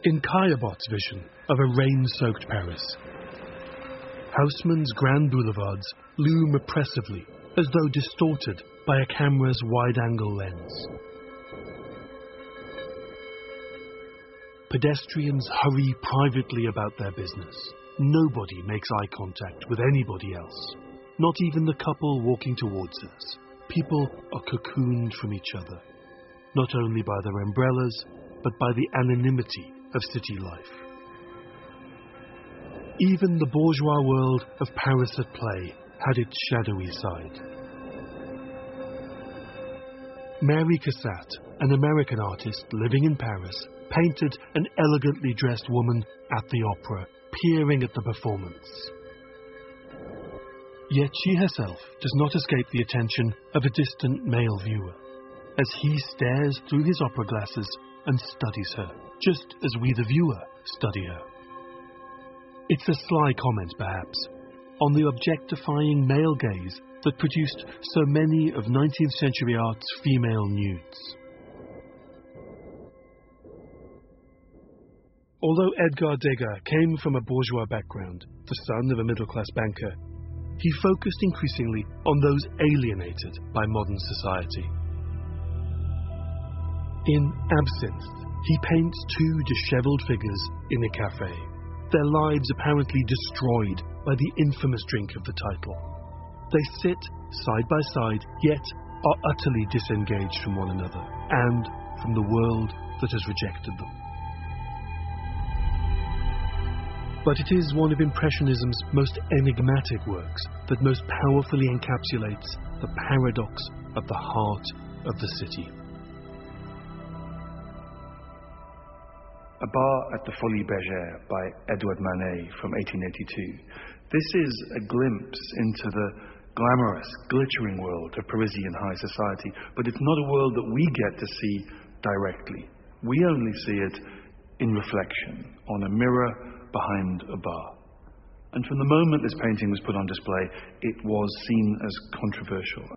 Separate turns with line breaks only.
In Caillebott's vision of a rain-soaked Paris, Haussmann's grand boulevards loom oppressively, as though distorted by a camera's wide-angle lens. Pedestrians hurry privately about their business. Nobody makes eye contact with anybody else, not even the couple walking towards us. People are cocooned from each other, not only by their umbrellas, but by the anonymity of city life. Even the bourgeois world of Paris at play had its shadowy side. Mary Cassatt, an American artist living in Paris, painted an elegantly dressed woman at the opera, peering at the performance. Yet she herself does not escape the attention of a distant male viewer, as he stares through his opera glasses and studies her, just as we the viewer study her. It's a sly comment, perhaps, on the objectifying male gaze that produced so many of 19th century art's female nudes. Although Edgar Degas came from a bourgeois background, the son of a middle-class banker, he focused increasingly on those alienated by modern society. In Absinthe, he paints two dishevelled figures in a cafe, their lives apparently destroyed by the infamous drink of the title. They sit side by side, yet are utterly disengaged from one another and from the world that has rejected them. But it is one of Impressionism's most enigmatic works that most powerfully encapsulates the paradox of the heart of the city.
A Bar at the Folies Bergère by Edouard Manet from 1882. This is a glimpse into the glamorous, glittering world of Parisian high society, but it's not a world that we get to see directly. We only see it in reflection, on a mirror behind a bar. And from the moment this painting was put on display, it was seen as controversial.